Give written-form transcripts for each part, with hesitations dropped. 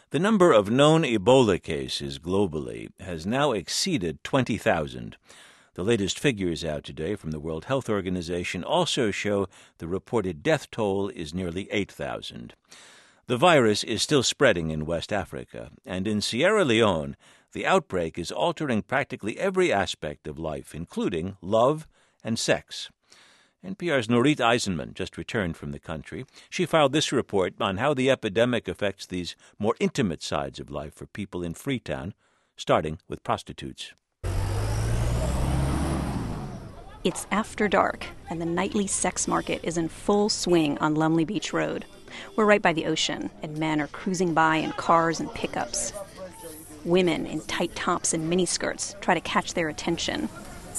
The number of known Ebola cases globally has now exceeded 20,000. The latest figures out today from the World Health Organization also show the reported death toll is nearly 8,000. The virus is still spreading in West Africa, and in Sierra Leone, the outbreak is altering practically every aspect of life, including love and sex. NPR's Nurit Eisenman just returned from the country. She filed this report on how the epidemic affects these more intimate sides of life for people in Freetown, starting with prostitutes. It's after dark, and the nightly sex market is in full swing on Lumley Beach Road. We're right by the ocean, and men are cruising by in cars and pickups. Women in tight tops and miniskirts try to catch their attention.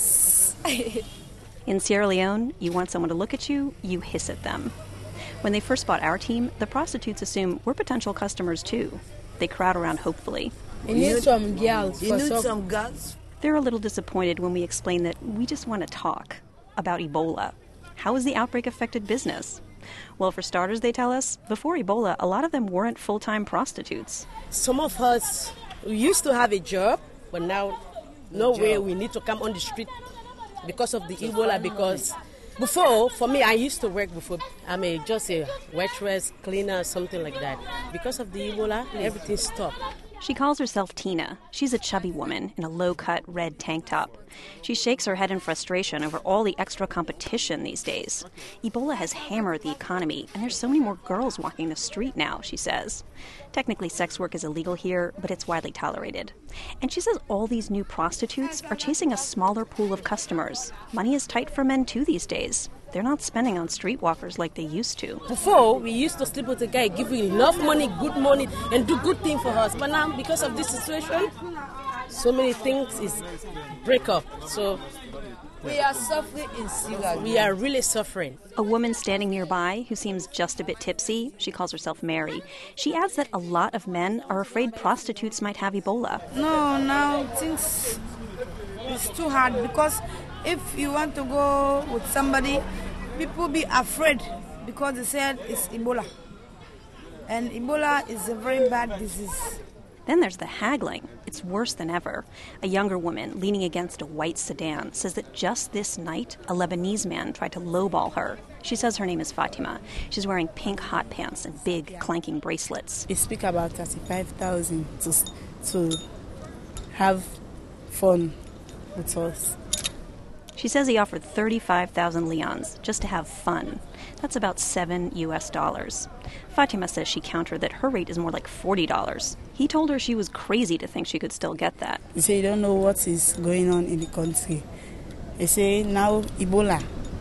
In Sierra Leone, you want someone to look at you, you hiss at them. When they first bought our team, the prostitutes assume we're potential customers too. They crowd around hopefully. You need some girls. You need some girls. They're a little disappointed when we explain that we just want to talk about Ebola. How has the outbreak affected business? Well, for starters, they tell us, before Ebola, a lot of them weren't full-time prostitutes. Some of us, we used to have a job, but now, no way we need to come on the street because of the Ebola. Because before, for me, I used to work before. I'm just a waitress, cleaner, something like that. Because of the Ebola, everything stopped. She calls herself Tina. She's a chubby woman in a low-cut red tank top. She shakes her head in frustration over all the extra competition these days. Ebola has hammered the economy, and there's so many more girls walking the street now, she says. Technically, sex work is illegal here, but it's widely tolerated. And she says all these new prostitutes are chasing a smaller pool of customers. Money is tight for men, too, these days. They're not spending on streetwalkers like they used to. Before, we used to sleep with a guy, give you enough money, and do good things for us. But now, because of this situation, so many things is break up. So we are suffering in Sierra. We are really suffering. A woman standing nearby who seems just a bit tipsy, she calls herself Mary. She adds that a lot of men are afraid prostitutes might have Ebola. No, now things it's too hard because if you want to go with somebody, people be afraid because they said it's Ebola. And Ebola is a very bad disease. Then there's the haggling. It's worse than ever. A younger woman leaning against a white sedan says that just this night, a Lebanese man tried to lowball her. She says her name is Fatima. She's wearing pink hot pants and big, clanking bracelets. We speak about 35,000 to have fun with us. She says he offered 35,000 leons just to have fun. That's about $7. Fatima says she countered that her rate is more like $40. He told her she was crazy to think she could still get that. He said, you don't know what is going on in the country. They say now Ebola,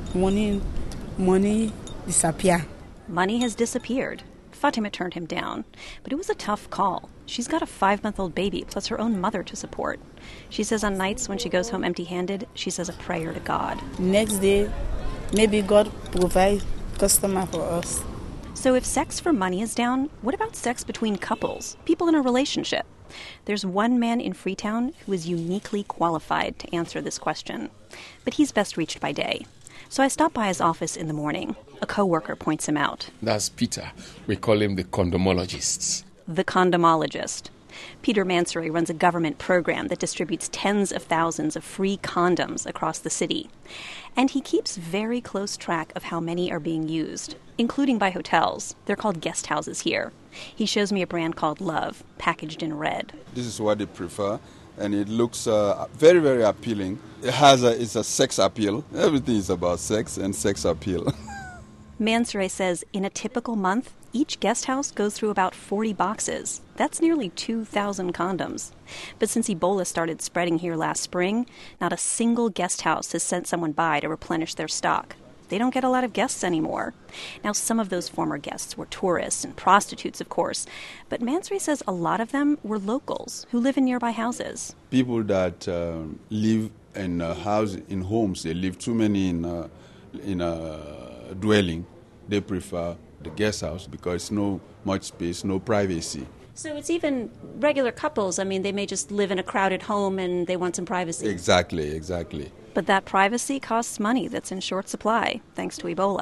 money disappear. Money has disappeared. Fatima turned him down, but it was a tough call. She's got a 5-month-old baby, plus her own mother to support. She says on nights when she goes home empty-handed, she says a prayer to God. Next day, maybe God provide customer for us. So if sex for money is down, what about sex between couples, people in a relationship? There's one man in Freetown who is uniquely qualified to answer this question, but he's best reached by day. So I stop by his office in the morning. A coworker points him out. That's Peter. We call him the condomologist. The condomologist. Peter Mansouri runs a government program that distributes tens of thousands of free condoms across the city. And he keeps very close track of how many are being used, including by hotels. They're called guest houses here. He shows me a brand called Love, packaged in red. This is what they prefer, and it looks very, very appealing. It's a sex appeal. Everything is about sex and sex appeal. Mansouri says in a typical month, each guest house goes through about 40 boxes. That's nearly 2,000 condoms. But since Ebola started spreading here last spring, not a single guest house has sent someone by to replenish their stock. They don't get a lot of guests anymore. Now, some of those former guests were tourists and prostitutes, of course. But Mansouri says a lot of them were locals who live in nearby houses. People that live in homes, they live too many in a dwelling. They prefer the guest house because no much space, no privacy. So it's even regular couples. I mean, they may just live in a crowded home and they want some privacy. Exactly. But that privacy costs money that's in short supply, thanks to Ebola.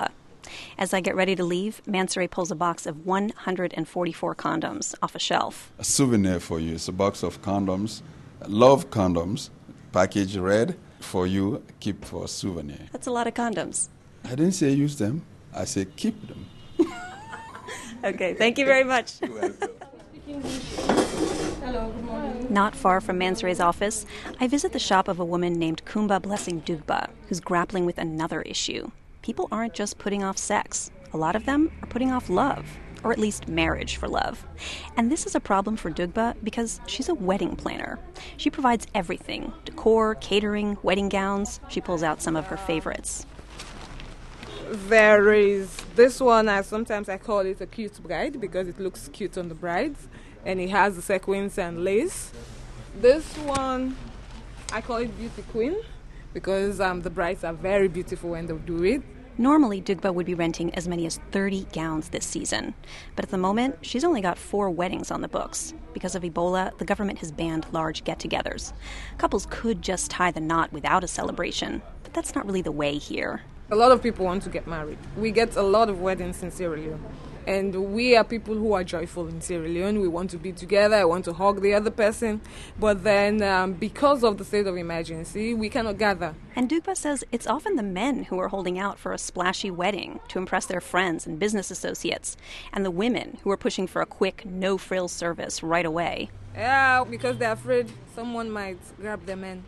As I get ready to leave, Mansouri pulls a box of 144 condoms off a shelf. A souvenir for you. It's a box of condoms, love condoms, package red for you, keep for a souvenir. That's a lot of condoms. I didn't say use them. I said keep them. Okay, thank you very much. You're welcome. Hello, good morning. Not far from Mansouri's office, I visit the shop of a woman named Kumba Blessing Dugba, who's grappling with another issue. People aren't just putting off sex. A lot of them are putting off love, or at least marriage for love. And this is a problem for Dugba because she's a wedding planner. She provides everything: decor, catering, wedding gowns. She pulls out some of her favorites. There is this one, sometimes I call it a cute bride because it looks cute on the brides, and it has the sequins and lace. This one, I call it Beauty Queen because the brides are very beautiful when they do it. Normally, Dugba would be renting as many as 30 gowns this season. But at the moment, she's only got 4 weddings on the books. Because of Ebola, the government has banned large get-togethers. Couples could just tie the knot without a celebration, but that's not really the way here. A lot of people want to get married. We get a lot of weddings in Sierra Leone. And we are people who are joyful in Sierra Leone. We want to be together. I want to hug the other person. But then because of the state of emergency, we cannot gather. And Dugba says it's often the men who are holding out for a splashy wedding to impress their friends and business associates, and the women who are pushing for a quick, no-frills service right away. Yeah, because they're afraid someone might grab their men.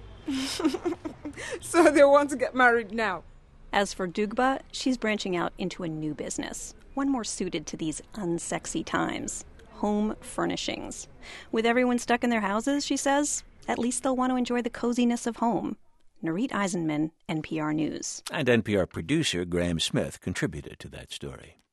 So they want to get married now. As for Dugba, she's branching out into a new business, one more suited to these unsexy times: home furnishings. With everyone stuck in their houses, she says, at least they'll want to enjoy the coziness of home. Narit Eisenman, NPR News. And NPR producer Graham Smith contributed to that story.